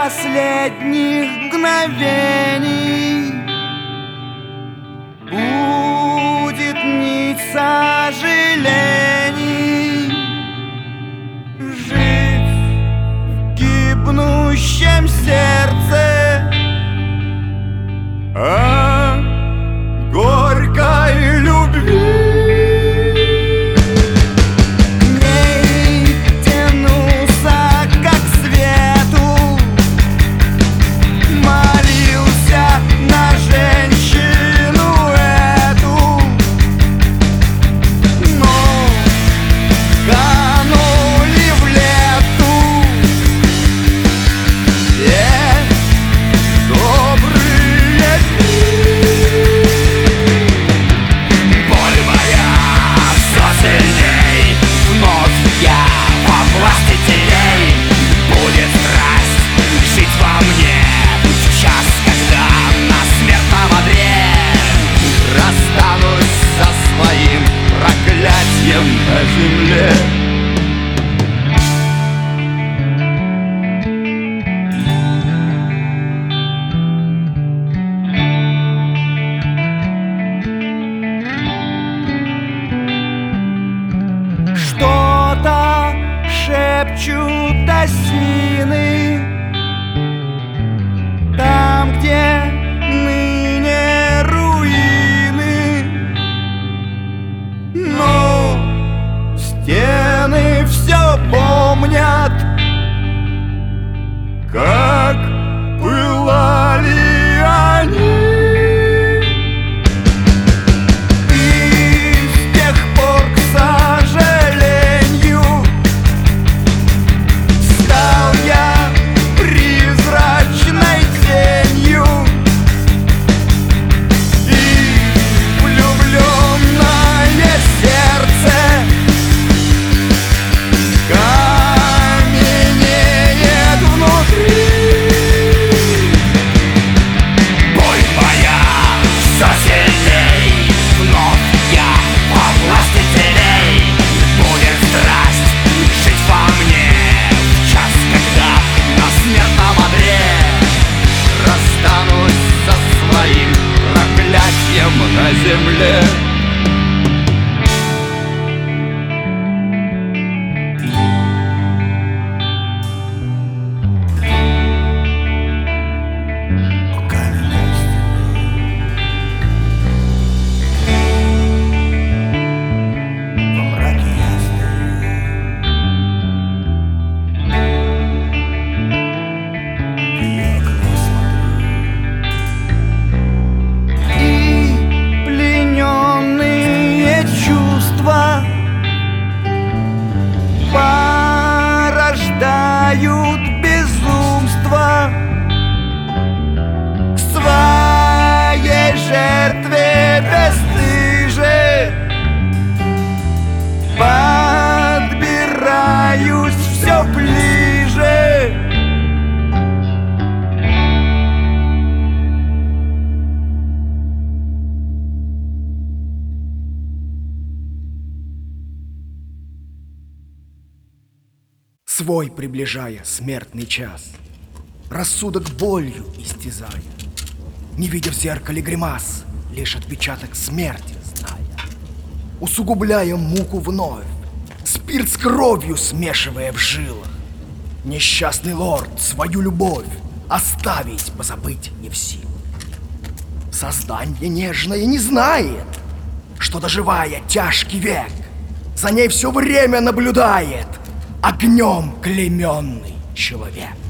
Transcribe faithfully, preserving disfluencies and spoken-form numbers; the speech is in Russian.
последних мгновений будет нить сожалений. Жить в гибнущем сердце, а горькой любви. На земле что-то шепчут осины там, где ныне руины, но стены все помнят, как пылали они. И с тех пор, к сожалению, стал я призрачной тенью, и влюбленное сердце каменеет внутри. Боль моя все сильней, вновь я во власти теней. Будет страсть жить во мне в час, когда на смертном одре расстанусь со своим проклятием на земле. Порождают безумство, к своей жертве бесстыже подбираюсь все ближе. Свой приближая смертный час, рассудок болью истязая, не видя в зеркале гримас, лишь отпечаток смерти зная, усугубляя муку вновь, спирт с кровью смешивая в жилах, несчастный лорд свою любовь оставить, позабыть не в силах. Создание нежное не знает, что, доживая тяжкий век, за ней все время наблюдает огнем клейменный человек.